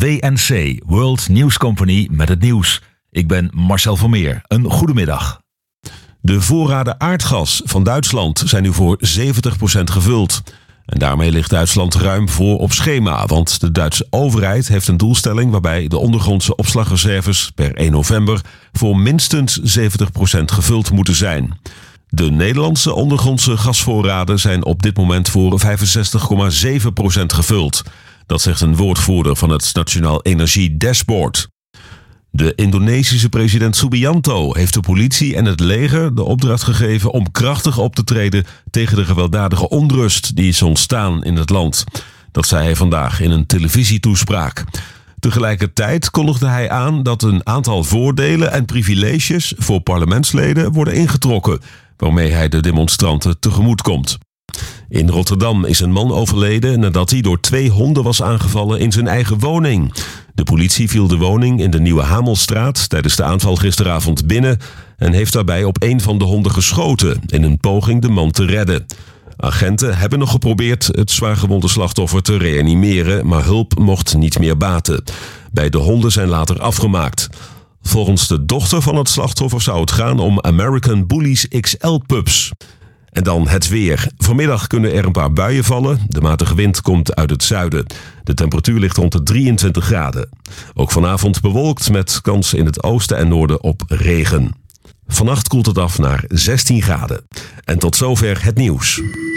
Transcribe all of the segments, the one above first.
WNC, World News Company, met het nieuws. Ik ben Marcel Vermeer. Een goedemiddag. De voorraden aardgas van Duitsland zijn nu voor 70% gevuld. En daarmee ligt Duitsland ruim voor op schema, want de Duitse overheid heeft een doelstelling waarbij de ondergrondse opslagreserves per 1 november voor minstens 70% gevuld moeten zijn. De Nederlandse ondergrondse gasvoorraden zijn op dit moment voor 65,7% gevuld. Dat zegt een woordvoerder van het Nationaal Energie Dashboard. De Indonesische president Subianto heeft de politie en het leger de opdracht gegeven om krachtig op te treden tegen de gewelddadige onrust die is ontstaan in het land. Dat zei hij vandaag in een televisietoespraak. Tegelijkertijd kondigde hij aan dat een aantal voordelen en privileges voor parlementsleden worden ingetrokken, waarmee hij de demonstranten tegemoet komt. In Rotterdam is een man overleden nadat hij door 2 honden was aangevallen in zijn eigen woning. De politie viel de woning in de Nieuwe Hamelstraat tijdens de aanval gisteravond binnen en heeft daarbij op een van de honden geschoten in een poging de man te redden. Agenten hebben nog geprobeerd het zwaargewonde slachtoffer te reanimeren, maar hulp mocht niet meer baten. Beide honden zijn later afgemaakt. Volgens de dochter van het slachtoffer zou het gaan om American Bullies XL pups. En dan het weer. Vanmiddag kunnen er een paar buien vallen. De matige wind komt uit het zuiden. De temperatuur ligt rond de 23 graden. Ook vanavond bewolkt met kans in het oosten en noorden op regen. Vannacht koelt het af naar 16 graden. En tot zover het nieuws.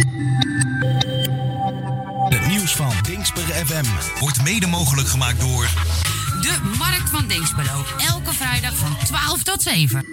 Het nieuws van Dingsper FM wordt mede mogelijk gemaakt door de Markt van Dingsbelo. Elke vrijdag van 12 tot 7.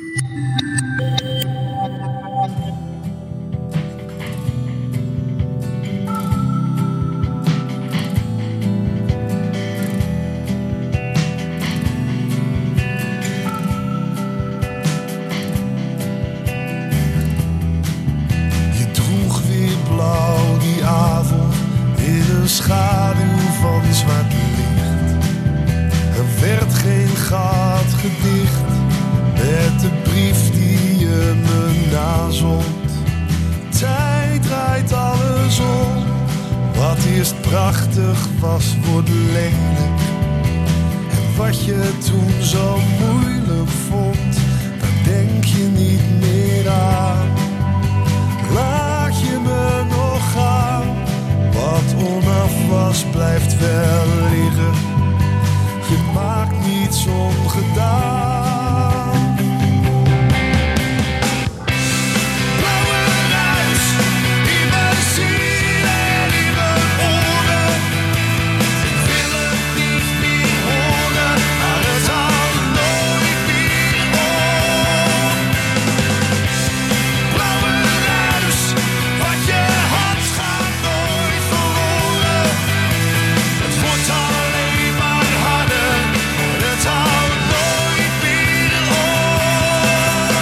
Schaduw van zwart licht. Er werd geen gat gedicht met de brief die je me nazond. Tijd draait alles om. Wat eerst prachtig was, wordt lelijk. En wat je toen zo moeilijk vond, daar denk je niet meer aan. Laat je me nog gaan. Wat onaf was, blijft wel liggen. Je maakt niets ongedaan. Blauwe ruis in mijn ziel en in mijn oren. Ik wil het niet meer horen, maar het houdt nooit meer op. Blauwe ruis, wat je had gaat nooit verloren. Het wordt alleen maar harder, het houdt nooit meer op.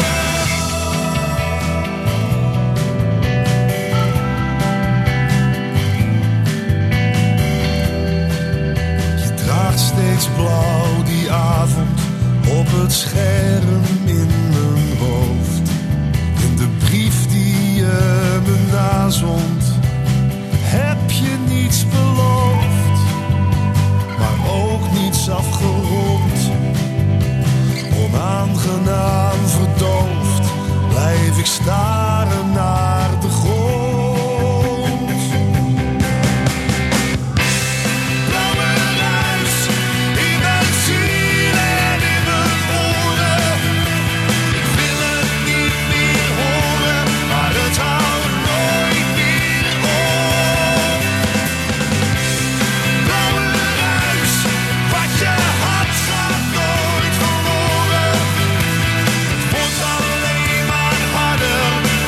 Je draagt steeds blauw die avond op het scherm in mijn hoofd. In de brief die je me nazond, heb je niets beloofd, maar ook niets afgerond. Onaangenaam verdoofd, blijf ik staren naar de grond. Blauwe ruis in mijn ziel en in mijn oren. Ik wil het niet meer horen, maar het houdt nooit meer op. Blauwe ruis, wat je had gaat nooit verloren. Het wordt alleen maar harder,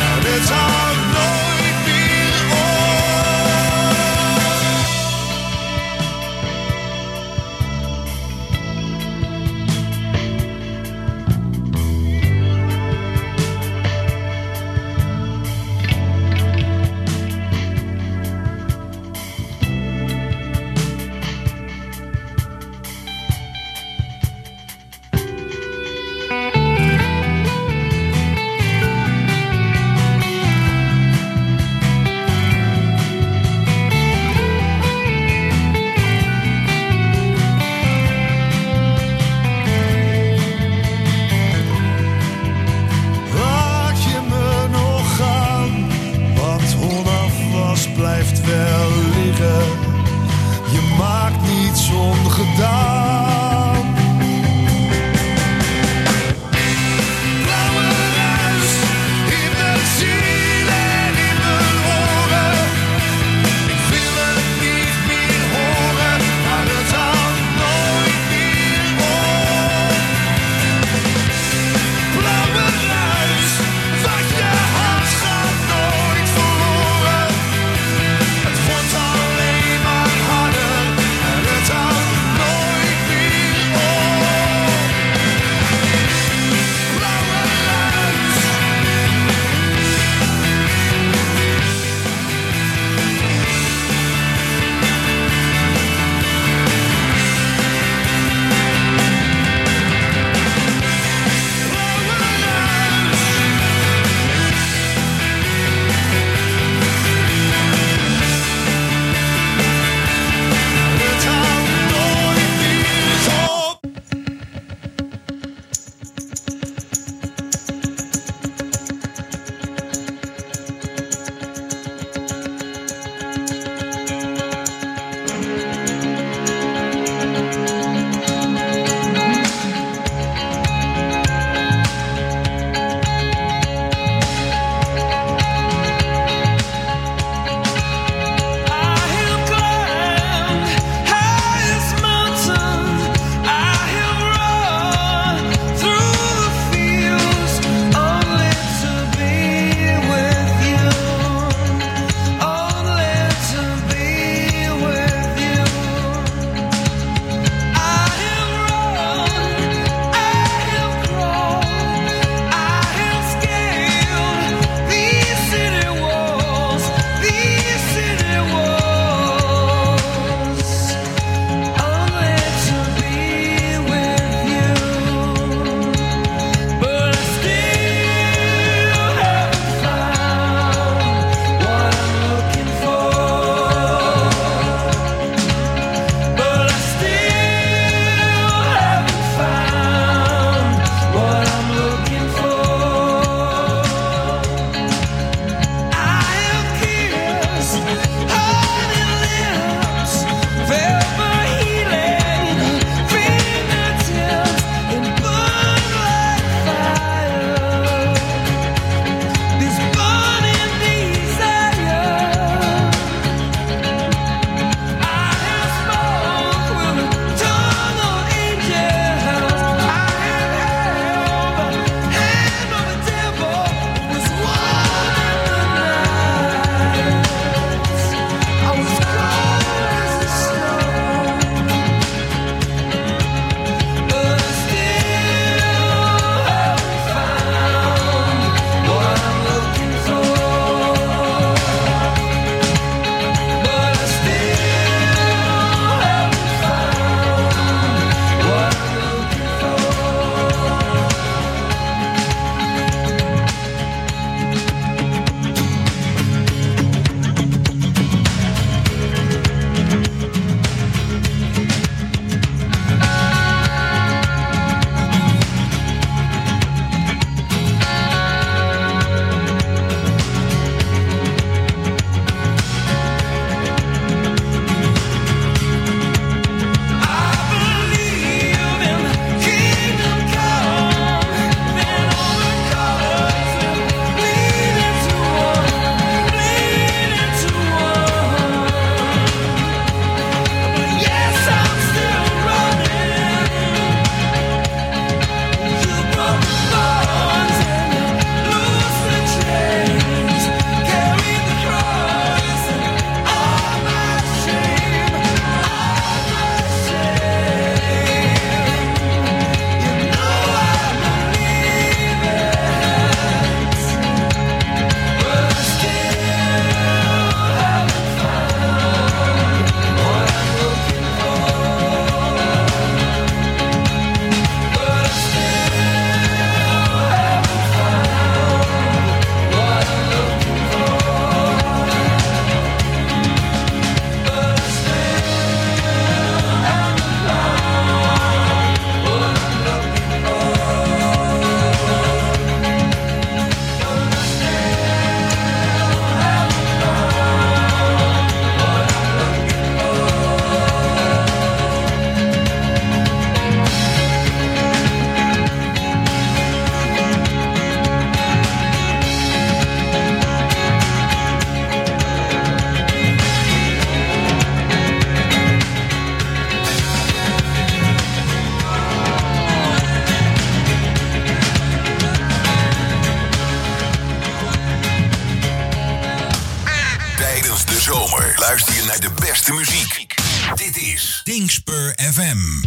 FM.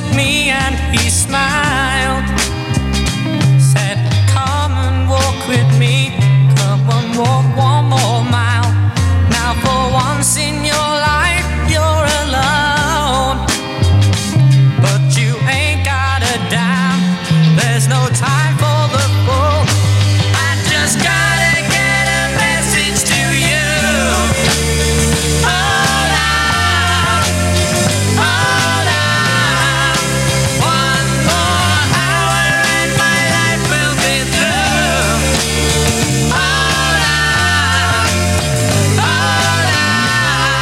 at me and he smiled. Said, come and walk with me, come and walk one more mile. Now for once in your life you're alone, but you ain't got a dime. There's no time for the fool. I just gotta get a message to you. Hold on, hold on. One more hour and my life will be through. Hold on, hold on.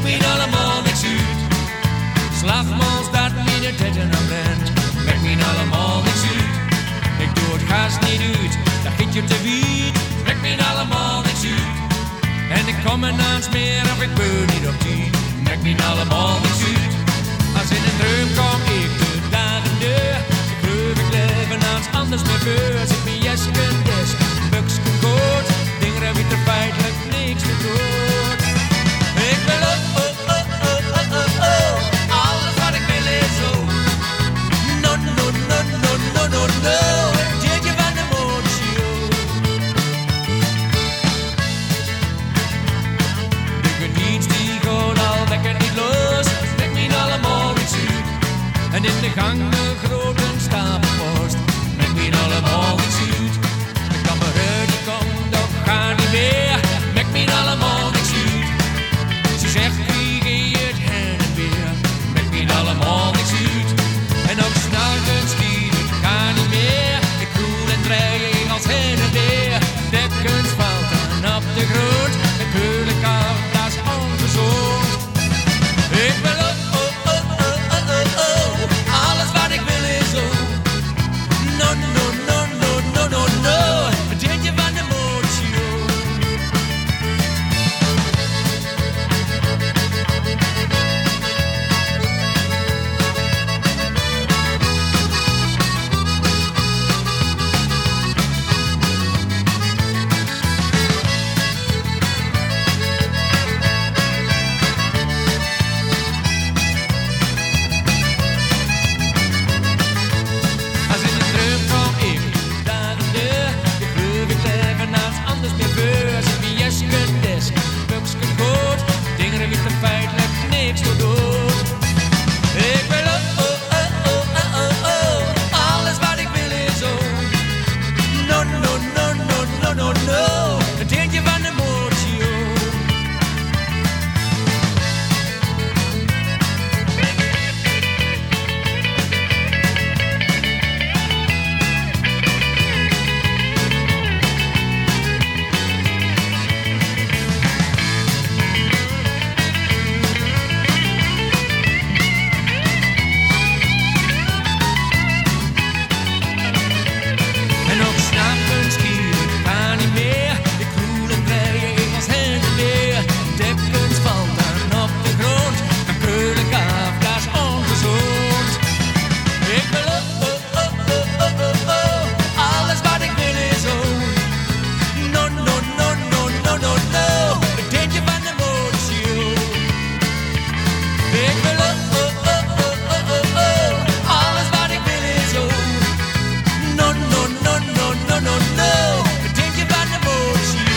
me allemaal niks uit. Slagmans dat me de tetten aan brengt, maakt me allemaal niks uit. Ik doe het gas niet uit, dat giet je te wiet, maakt me allemaal niks uit. En ik kom er naast meer of ik beur niet op die, maakt me allemaal niks uit. Als in een droom kom ik de dagen deur, ik geloof ik leven als anders meer beur. Zit me jesken desk, buksken koort, dingen heb ik er feitelijk niks meer dood. Ik wil alles wat ik wil is zo. No, no, no, no, no, no, no. Jeetje van de motie. De geniets die gewoon al wekker niet los. Trek me allemaal iets uit. En in de gang de grote stapelpost. Trek me allemaal iets uit. De kamereur die komt of ga niet meer. Trek me allemaal niks uit. Ze zegt krieg je het heen en weer. Trek me allemaal niks uit. En ook s'nachts schiet het ga niet meer. Ik koel en dreig als heen en weer. Dekkens valt dan op de grond. De keulen af, dat is ongezond. Ik wil alles wat ik wil is zo. No, no, no, no, no, no, no. Het jeetje van de motie. Als in een droom kom ik daar de deur. Ik geloof ik leven als anders meer beurs. Ik ben jesken desk, buksken koort. Dingen heb ik er feitelijk niks door dood. Ik wil alles wat ik wil is zo. No, no, no, no, no, no, no. Het eentje van de motie. En ook s'nachts schiet het ga niet meer. De koelen krijgen als heen en weer. Dekkens valt dan op de grond. Dan keul ik af, dat is ongezond. Ik wil alles wat ik wil is zo. No, no, no, no, no, no, no. Het eentje van de motie. Ik wil alles wat ik wil is zo. No, no, no, no, no, no, no. Het eentje van de motie.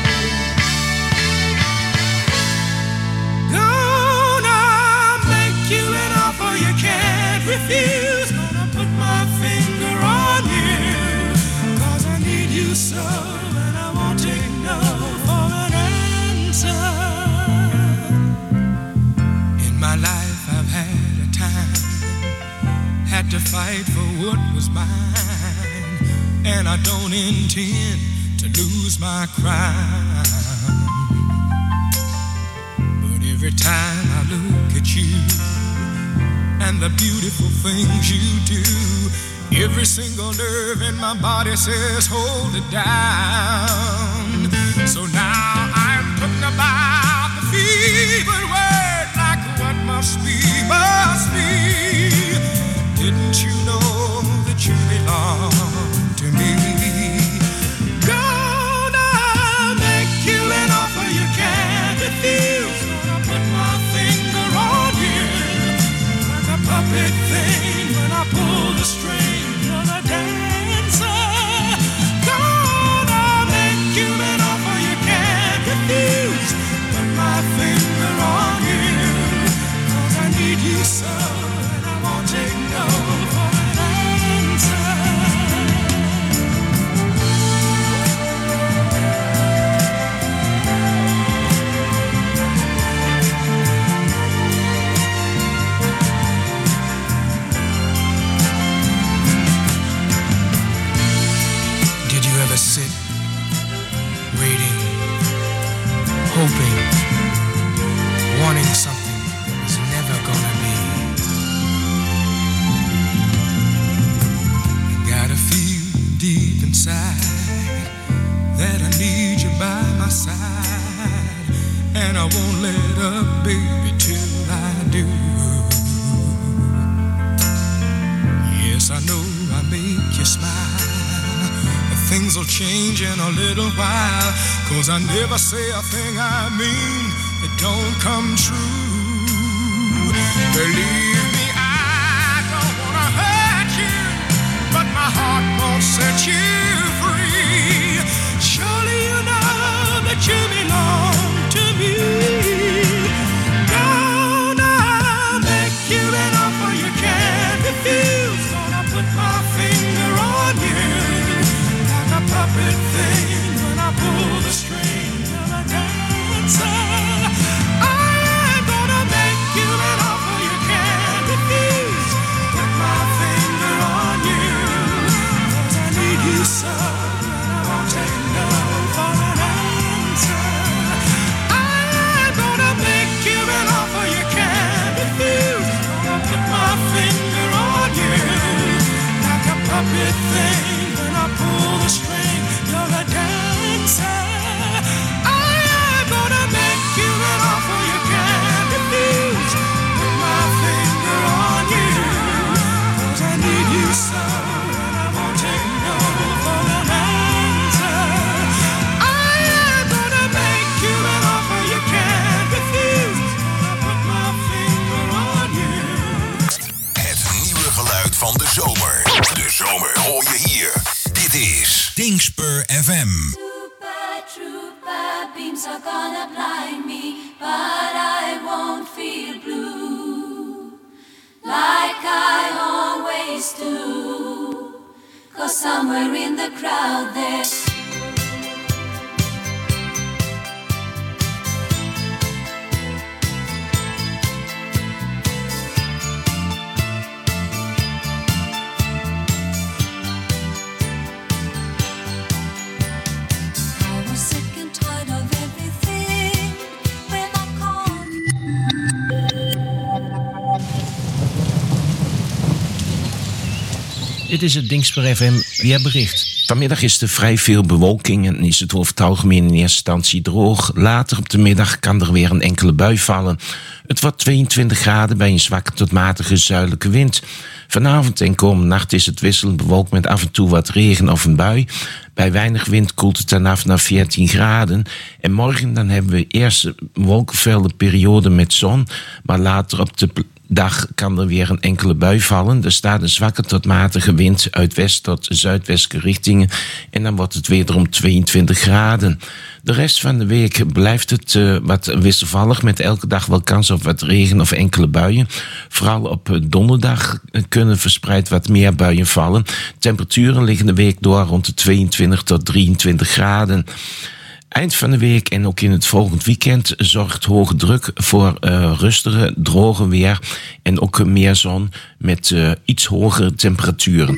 Gonna make you an offer you can't refuse. Gonna put my finger on you. 'Cause I need you so. And I won't take no for an answer. In my life I've had a time. Had to fight for what was mine. And I don't intend to lose my crown. But every time I look at you and the beautiful things you do, every single nerve in my body says hold it down. So now I'm putting about the fevered word like what must be, must be. Didn't you know that you belong to me? Gonna make you an offer you can't refuse. Gonna put my finger on you like a puppet thing when I pull the string of a dancer. Gonna make you an offer you can't refuse. Put my finger on you 'cause I need you so. And I won't take no for an answer. Did you ever sit waiting, hoping, wanting something that was never gonna be. I gotta feel deep inside that I need you by my side, and I won't let up, baby, till I do. Yes, I know I make you smile, but things will change in a little while, 'cause I never say a thing I mean that don't come true. Believe me, I don't wanna hurt you, but my heart won't set you free. Surely you know that you belong to me. Gonna make you an offer you can't refuse. Gonna put my finger on you like a puppet thing when I pull the string of a dancer. I'm gonna make you an offer you can't refuse. Put my finger on you, 'cause I need you so, and I won't take no for an answer. I'm gonna make you an offer you can't refuse. Gonna put my finger on you like a puppet thing when I pull the string. You're a dancer. I'm gonna make you an offer you can't refuse. Put my finger on you, 'cause I need you so, and I won't take no for an answer. I'm gonna make you an offer you can't refuse. Gonna put my finger on you. Het nieuwe geluid van de zomer. De zomer hoor je hier. Dit is Dingspur FM. Super trooper beams are gonna blind me, but I won't feel blue like I always do, 'cause somewhere in the crowd there. I was sick and tired of everything when I called. Dit is het Dingspur FM weerbericht. Vanmiddag is er vrij veel bewolking en is het over het algemeen in eerste instantie droog. Later op de middag kan er weer een enkele bui vallen. Het wordt 22 graden bij een zwakke tot matige zuidelijke wind. Vanavond en komende nacht is het wisselend bewolkt met af en toe wat regen of een bui. Bij weinig wind koelt het dan af naar 14 graden. En morgen dan hebben we eerst een wolkenvelden periode met zon, maar later op de dag kan er weer een enkele bui vallen. Er staat een zwakke tot matige wind uit west tot zuidwestelijke richtingen en dan wordt het wederom 22 graden. De rest van de week blijft het wat wisselvallig met elke dag wel kans op wat regen of enkele buien. Vooral op donderdag kunnen verspreid wat meer buien vallen. Temperaturen liggen de week door rond de 22 tot 23 graden. Eind van de week en ook in het volgend weekend zorgt hoge druk voor rustige, droge weer en ook meer zon met iets hogere temperaturen.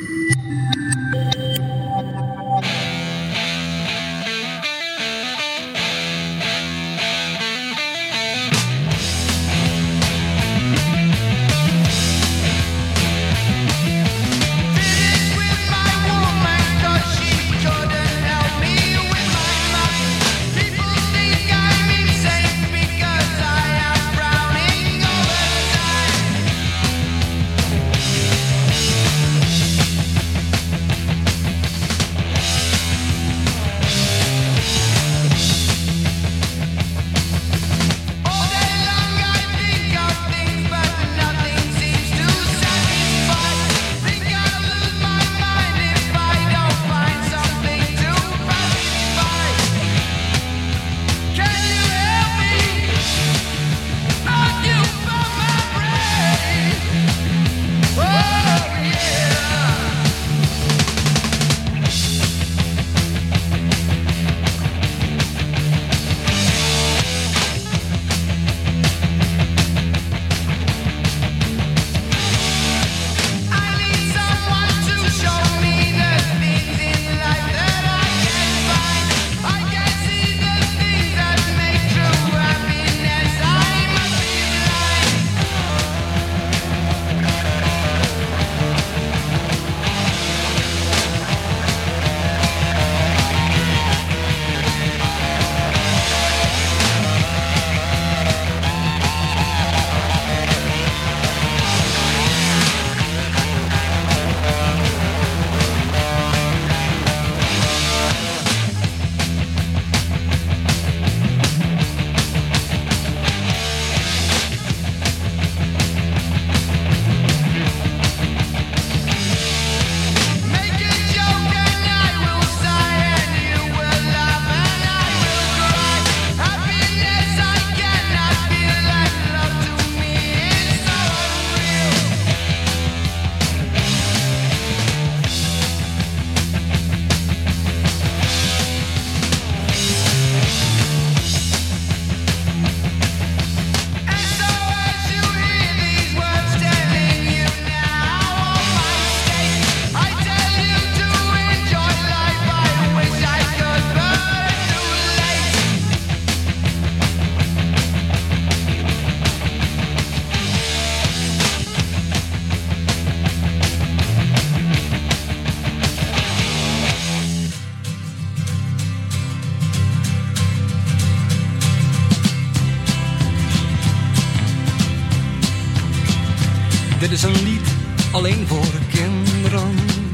Dit is een lied alleen voor kinderen.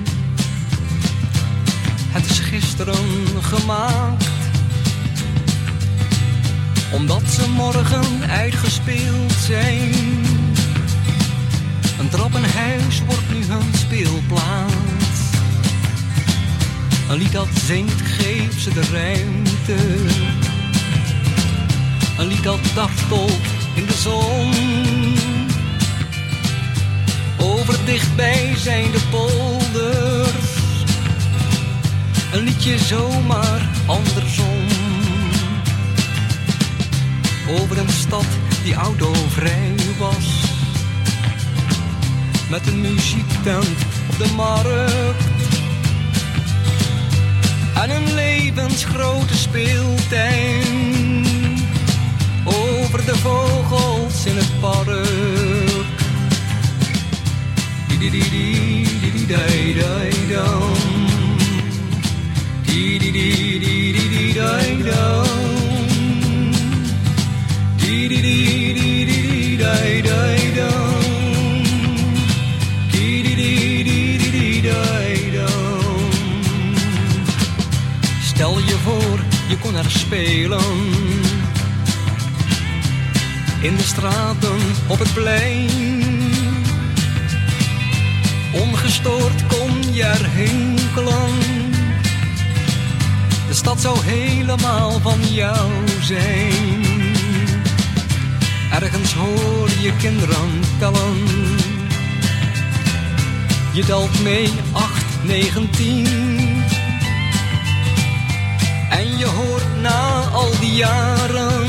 Het is gisteren gemaakt, omdat ze morgen uitgespeeld zijn. Een trappenhuis wordt nu hun speelplaats. Een lied dat zingt, geeft ze de ruimte. Een lied dat dartelt in de zon. Over dichtbij zijn de polders. Een liedje zomaar andersom. Over een stad die autovrij was. Met een muziektent op de markt. En een levensgrote speeltuin. Over de vogels in het park. Stel je voor, je kon er spelen. In de straten, op het plein. Ongestoord kon je er hinkelen. De stad zou helemaal van jou zijn. Ergens hoor je kinderen tellen. Je telt mee 8, 9, 10. En je hoort na al die jaren.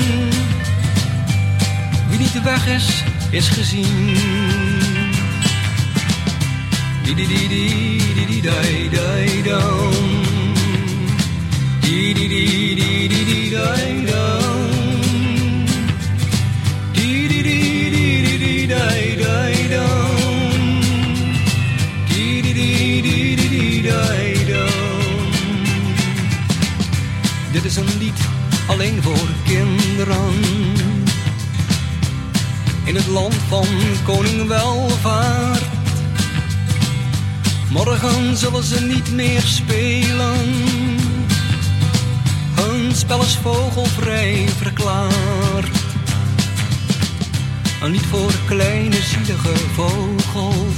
Wie niet weg is, is gezien. Dit is een lied alleen voor kinderen. In het land van koning Welvaart. Morgen zullen ze niet meer spelen. Hun spel is vogelvrij verklaard. Een lied voor kleine zielige vogels.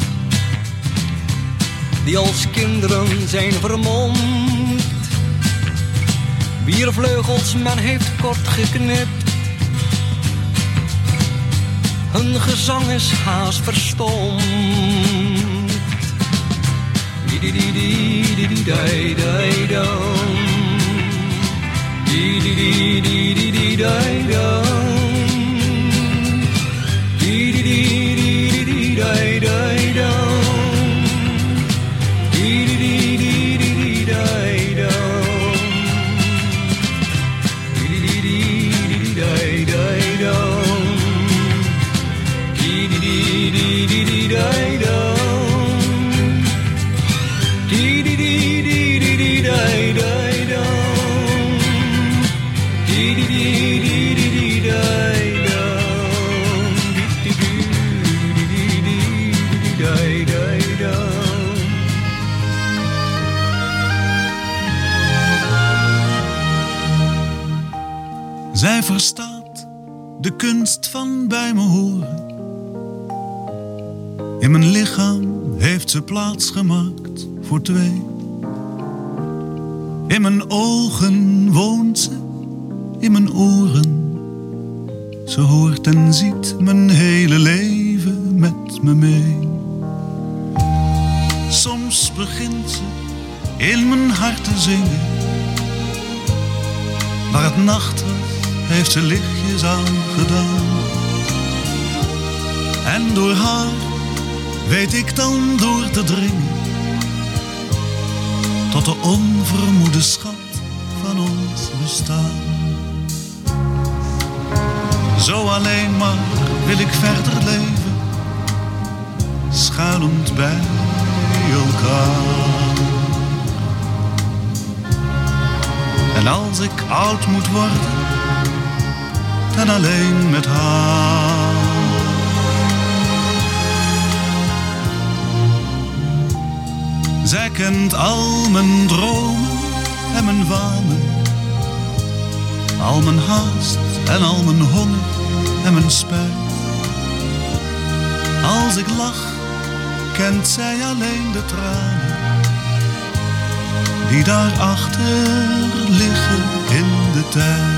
Die als kinderen zijn vermomd. Wier vleugels men heeft kort geknipt. Hun gezang is haast verstomd. Zij verstaat de kunst van bij me horen. In mijn lichaam heeft ze plaats gemaakt voor twee. In mijn ogen woont ze, in mijn oren. Ze hoort en ziet mijn hele leven met me mee. Soms begint ze in mijn hart te zingen. Waar het nacht was, heeft ze lichtjes aangedaan. En door haar weet ik dan door te dringen tot de onvermoede schat van ons bestaan. Zo alleen maar wil ik verder leven, schuilend bij elkaar. En als ik oud moet worden, dan alleen met haar. Zij kent al mijn dromen en mijn wanen, al mijn haast en al mijn honger en mijn spijt. Als ik lach, kent zij alleen de tranen die daarachter liggen in de tijd.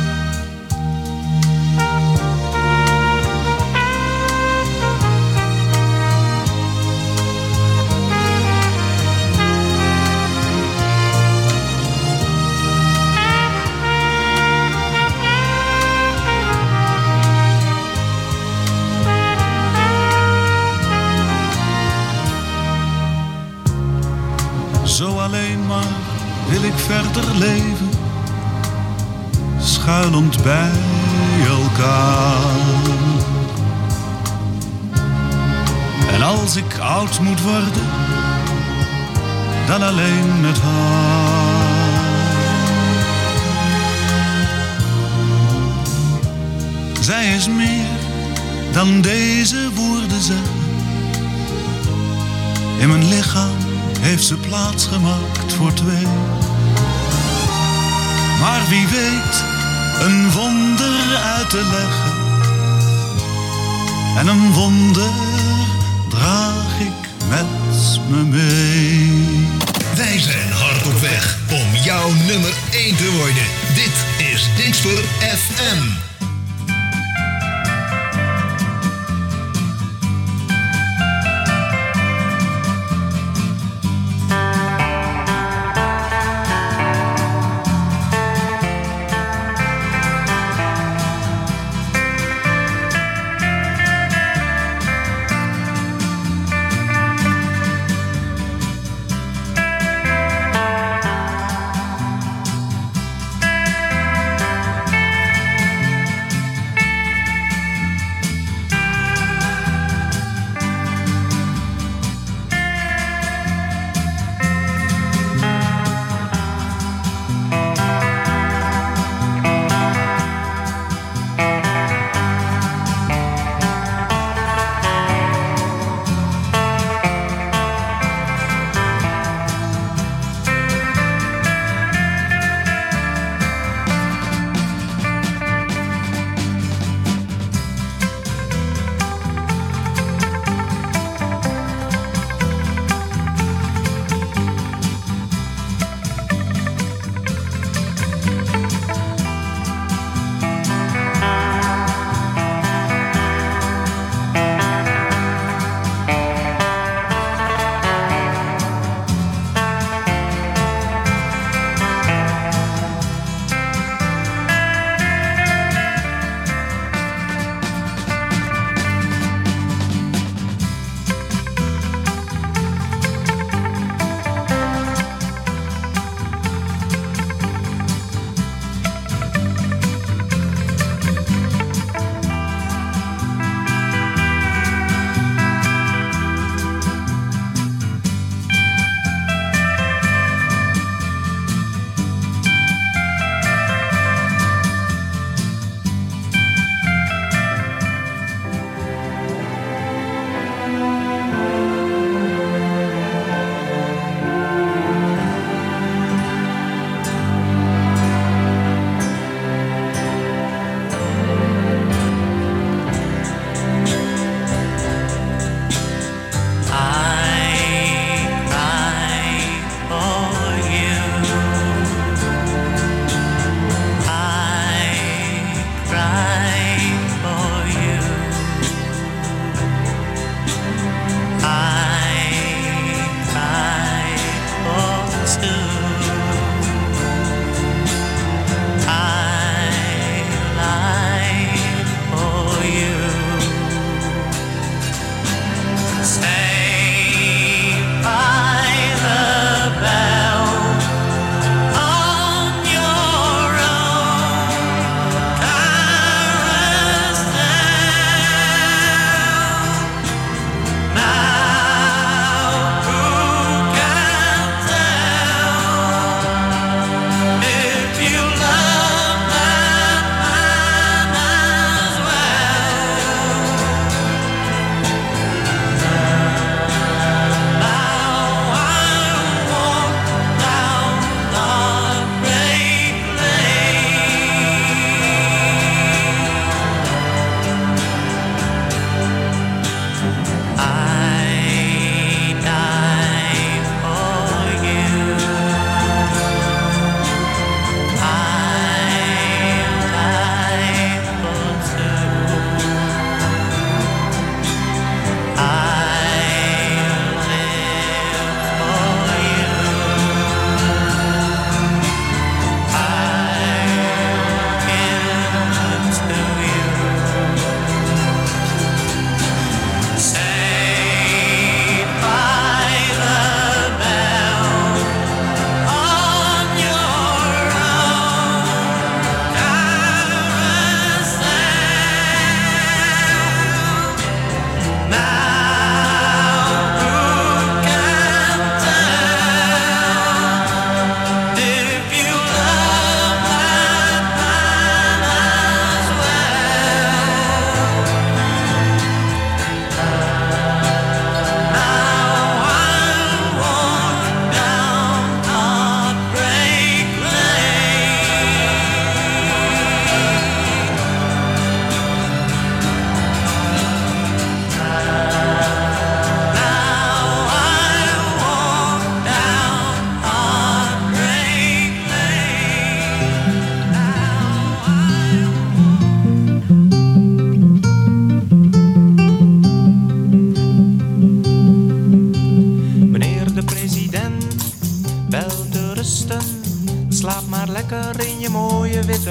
Zo alleen maar wil ik verder leven, schuilend bij elkaar. En als ik oud moet worden, dan alleen met haar. Zij is meer dan deze woorden zeggen. In mijn lichaam heeft ze plaats gemaakt voor twee. Maar wie weet een wonder uit te leggen. En een wonder draag ik met me mee. Wij zijn hard op weg om jouw nummer 1 te worden. Dit is Dinxper FM.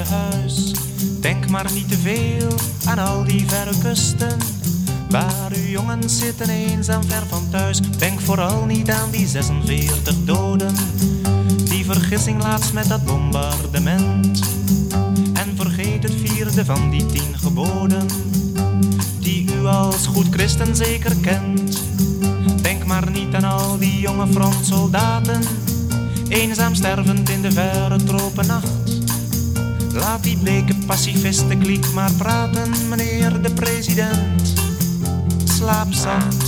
huis. Denk maar niet te veel aan al die verre kusten, waar uw jongens zitten eenzaam ver van thuis. Denk vooral niet aan die 46 doden, die vergissing laatst met dat bombardement. En vergeet het 4e van die 10 geboden, die u als goed christen zeker kent. Denk maar niet aan al die jonge frontsoldaten, eenzaam stervend in de verre tropennacht. Laat die bleke pacifistenkliek maar praten, meneer de president. Slaap zacht.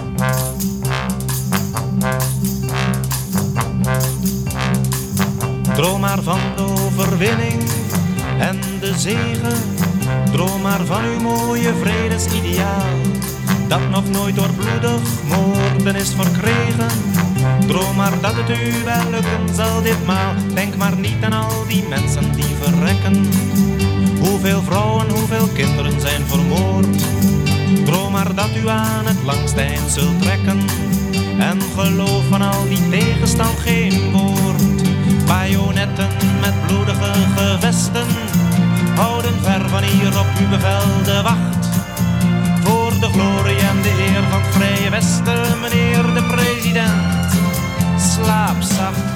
Droom maar van de overwinning en de zegen. Droom maar van uw mooie vredesideaal, dat nog nooit door bloedig moorden is verkregen. Droom maar dat het u wel lukken zal ditmaal. Denk maar niet aan al die mensen die verrekken. Hoeveel vrouwen, hoeveel kinderen zijn vermoord. Droom maar dat u aan het langste eind zult trekken. En geloof van al die tegenstand geen woord. Bajonetten met bloedige gevesten houden ver van hier op uw bevel de wacht. Voor de glorie en de eer van het vrije Westen, meneer de president. Slaap zacht.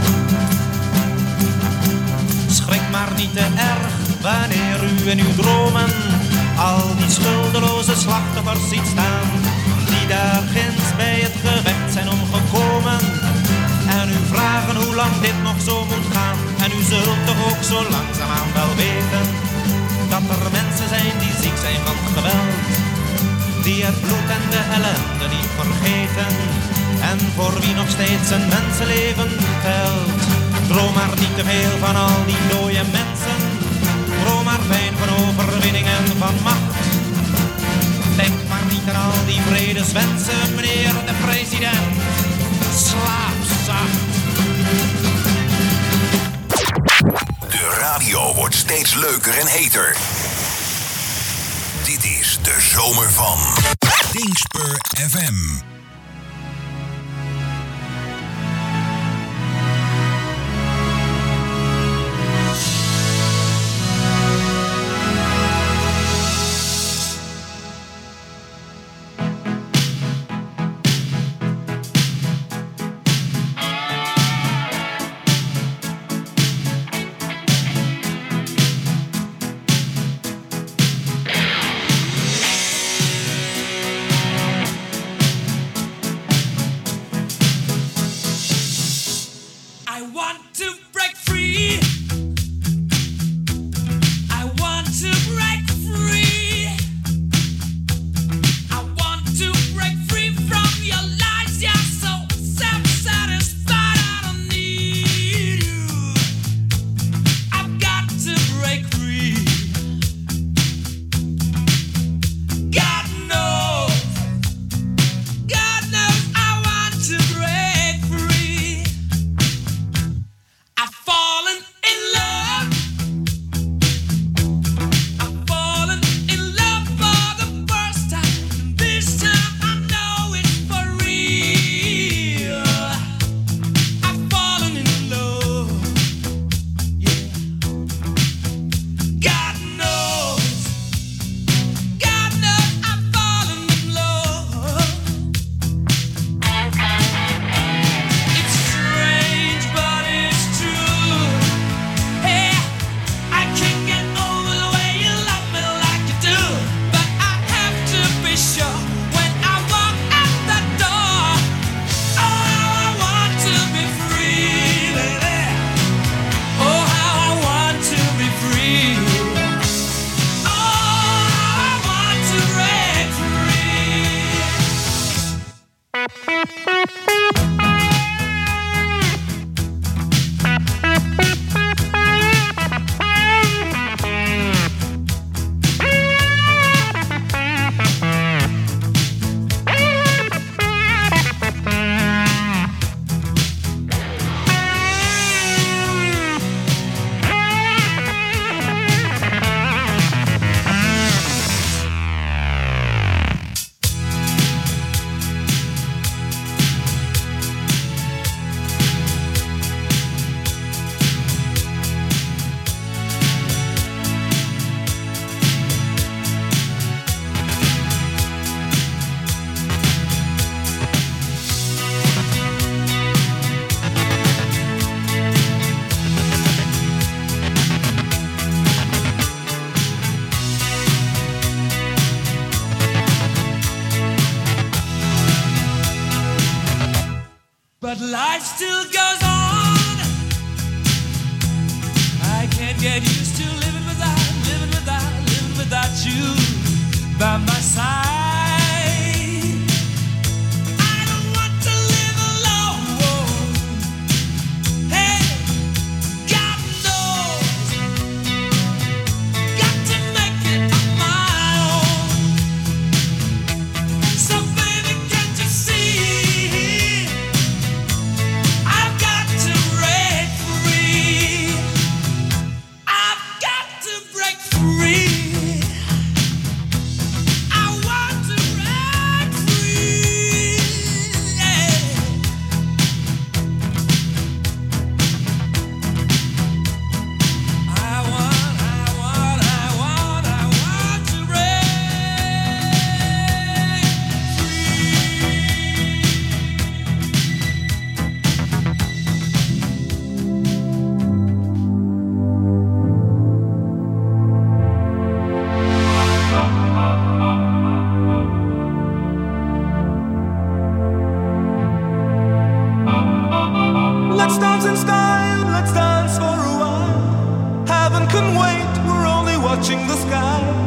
Schrik maar niet te erg wanneer u in uw dromen al die schuldeloze slachtoffers ziet staan, die daar ginds bij het gevecht zijn omgekomen. En u vragen hoe lang dit nog zo moet gaan. En u zult toch ook zo langzaamaan wel weten dat er mensen zijn die ziek zijn van geweld, die het bloed en de ellende niet vergeten, en voor wie nog steeds een mensenleven telt. Droom maar niet te veel van al die dode mensen. Droom maar fijn van overwinning en van macht. Denk maar niet aan al die vredeswensen, meneer de president. Slaap zacht. De radio wordt steeds leuker en heter. Dit is de zomer van Dingspur FM.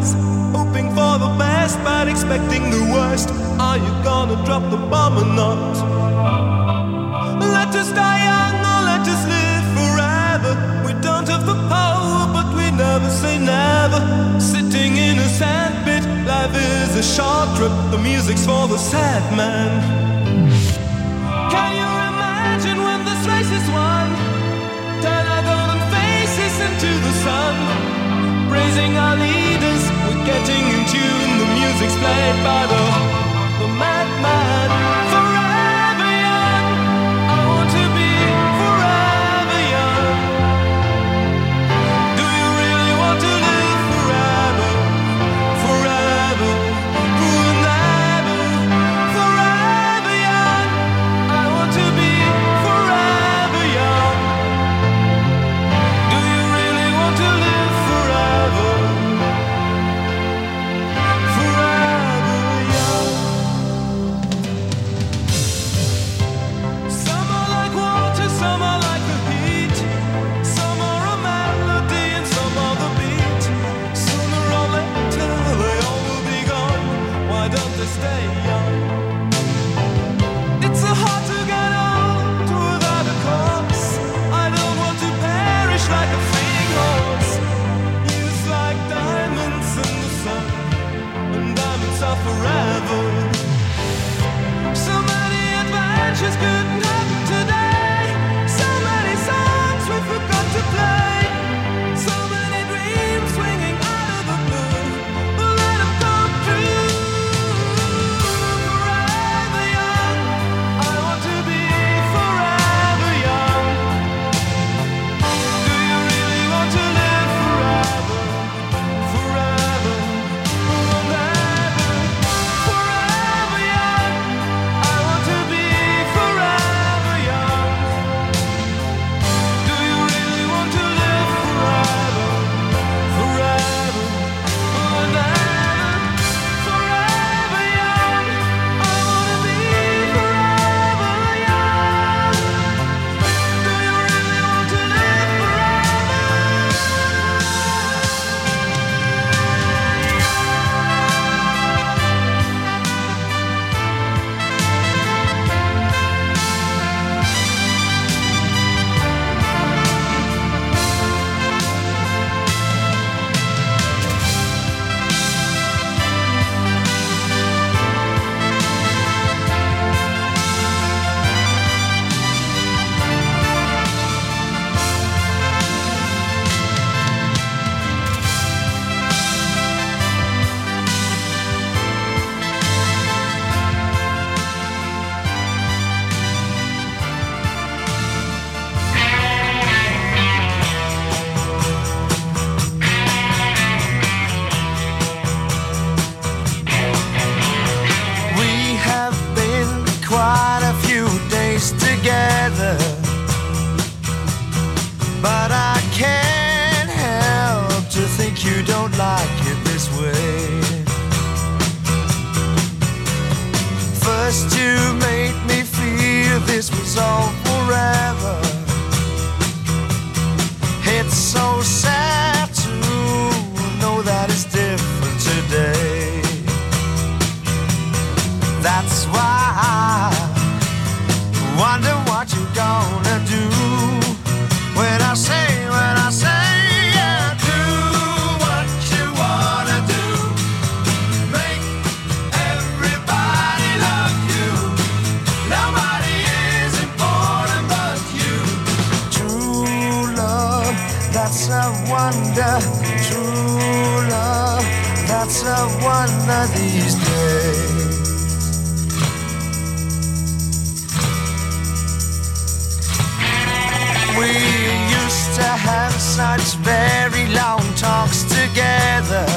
eyes, hoping for the best but expecting the worst. Are you gonna drop the bomb or not? Let us die young or let us live forever. We don't have the power but we never say never. Sitting in a sandpit, life is a short trip. The music's for the sad man. Can you imagine when this race is won? Turn our golden faces into the sun. Praising our leaders, we're getting in tune. The music's played by the madman. Forever young, I want to be forever young. Do you really want to live forever? Forever, forever, forever young. I want to be forever young. Do you really want to live forever? Forever young. Some are like water, some are like the heat. Some are a melody and some are the beat. Sooner or later they all will be gone. Why don't they stay young? It's so hard to get old without a cause. I don't want to perish like a fleeing horse. Used like diamonds in the sun, and diamonds are forever. So many adventures couldn't happen today. So many songs we forgot to play. So many dreams swinging out of the blue. But let them come true. Forever young, I want to be forever young. Do you really want to live forever? Forever, forever, forever young. I want to be forever young. Do you really want to live forever? Forever, forever, forever young. I want to be forever young. Do you really want to live We have been quite a few days together, but I can't help to think you don't like it this way. First you made me feel this was all forever. It's so sad to know that it's different today. That's why I wonder what you're gonna do when I say, yeah, do what you wanna do. Make everybody love you. Nobody is important but you. True love, that's a wonder. True love, that's a wonder these days. We used to have such very long talks together,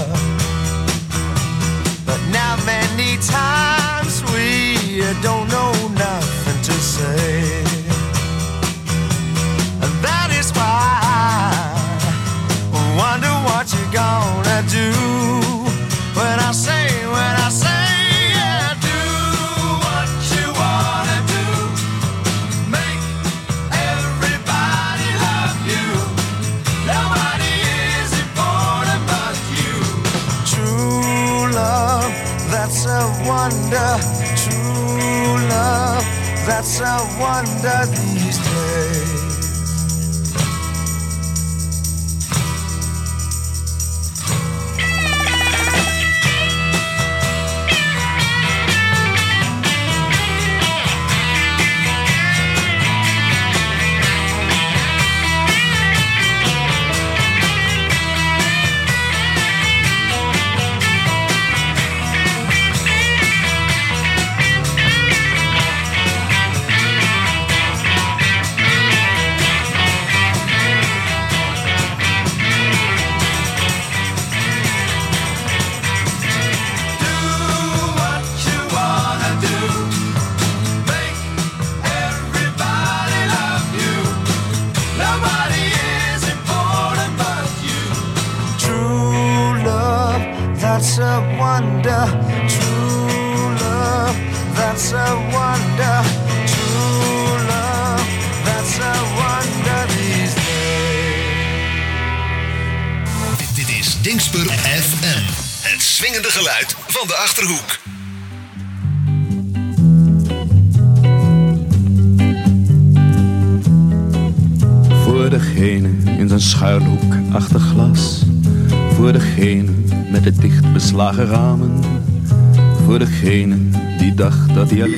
but now many times we don't know nothing to say. And that is why I wonder what you're gonna do when I say, yeah, do what you wanna do. Make everybody love you. Nobody is important but you. True love, that's a wonder. True love, that's a wonder these days. That's a wonder, true love. That's a wonder, true love. That's a wonder these days. Dit is Dingsper FM. Het swingende geluid van de Achterhoek. Voor degene in zijn schuilhoek achter glas. Voor degene met de dicht beslagen ramen. Voor degene die dacht dat hij...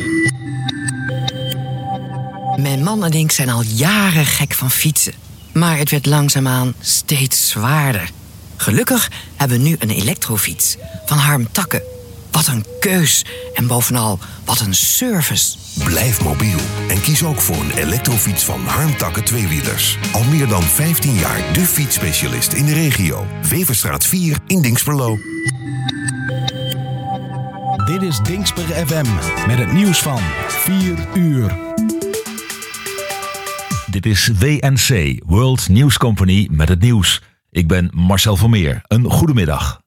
Mijn man en ik zijn al jaren gek van fietsen. Maar het werd langzaamaan steeds zwaarder. Gelukkig hebben we nu een elektrofiets van Harm Takke. Wat een keus en bovenal wat een service. Blijf mobiel en kies ook voor een elektrofiets van Harm Takke Tweewielers. Al meer dan 15 jaar de fietsspecialist in de regio. Weverstraat 4 in Dinxperlo. Dit is Dingsper FM met het nieuws van 4 uur. Dit is WNC, World News Company met het nieuws. Ik ben Marcel Vermeer. Een goedemiddag.